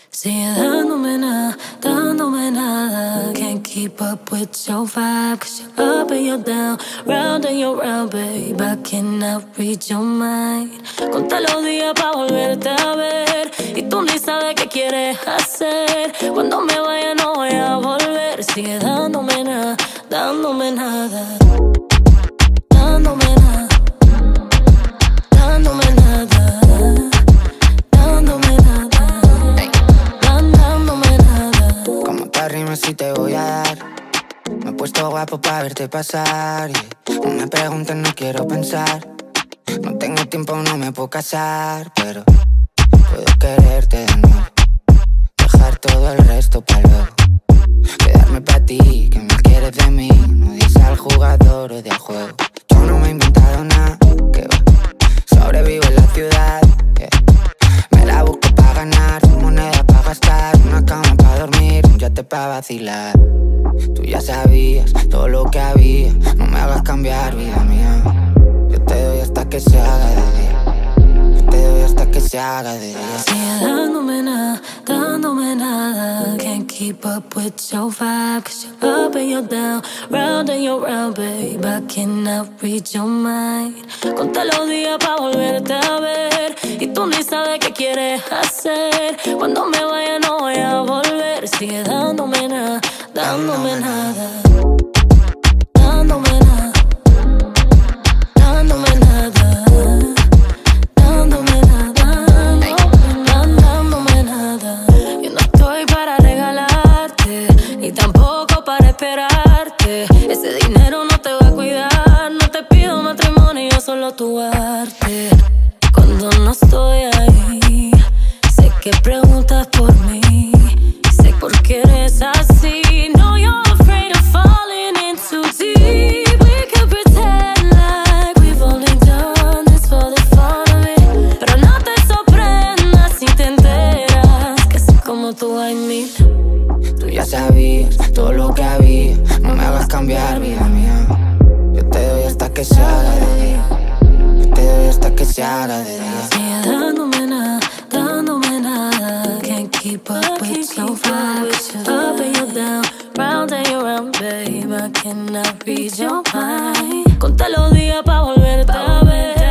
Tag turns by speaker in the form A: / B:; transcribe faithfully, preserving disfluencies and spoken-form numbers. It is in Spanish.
A: Sigue dándome nada, dándome nada. Can't keep up with your vibe, cause you're up and you're down, round and you're round, babe. I cannot read your mind. Conta los días pa' volverte a ver, y tú ni sabes qué quieres hacer. Cuando me vaya no voy a volver. Sigue dándome nada, dándome nada, dándome nada, dándome nada, dándome nada, dándome nada.
B: Como te rimas si te voy a dar. Me he puesto guapo pa' verte pasar, yeah. No me preguntes, no quiero pensar. No tengo tiempo, no me puedo casar, pero puedo quererte de nuevo. Dejar todo el resto pa' luego. Quedarme pa' ti, que me quieres de mí. No dices al jugador o del juego. Yo no me he inventado nada, que va. Sobrevivo en la ciudad, yeah. Me la busco pa' ganar, moneda pa' gastar, una cama pa' dormir, un yate pa' vacilar. Tú ya sabías todo lo que había, no me hagas cambiar, vida mía. Yo te doy hasta que se haga de día. Yo te doy hasta que se haga de día.
A: Sigue dándome nada, dándome nada. Can't keep up with your vibe, cause you're up and you're down, round and you're round, babe. I cannot read your mind. Conta los días pa' volverte a ver, y tú ni sabes qué quieres hacer. Cuando me vaya no voy a volver. Sigue dándome nada, dándome nada, dándome nada, dándome nada, dándome nada, dándome nada. Yo no estoy para regalarte, ni tampoco para esperarte. Ese dinero no te va a cuidar, no te pido matrimonio, solo tu arte. Cuando no estoy ahí, sé que preguntas por mí, sé por qué eres así. No, you're afraid of falling in too deep. We could pretend like we've only done this for the fun of it, pero no te sorprendas si te enteras que así como tú hay mil.
B: Tú ya sabías todo lo que había, no me hagas cambiar, vida mía. Yo te doy hasta que se haga de día. Yo te doy hasta que se haga de día.
A: Sigue dándome nada, dándome nada. Can't keep up with your vibe, up and you're down, round and you're round, babe. I cannot read your mind. Conta los días pa' volverte a ver,